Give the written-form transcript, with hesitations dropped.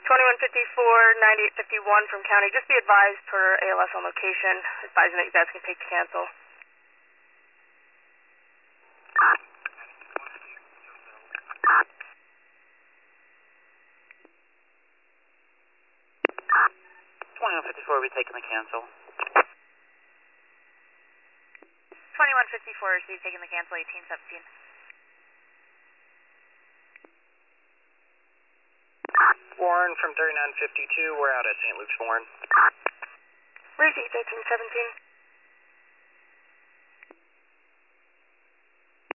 2154-9851 from county. Just be advised per ALS on location, advising that you guys can take to cancel. 2154 will be taking the cancel. 2154 received, taking the cancel, 1817. Warren from 3952, we're out at St. Luke's, Warren. Received, 1817.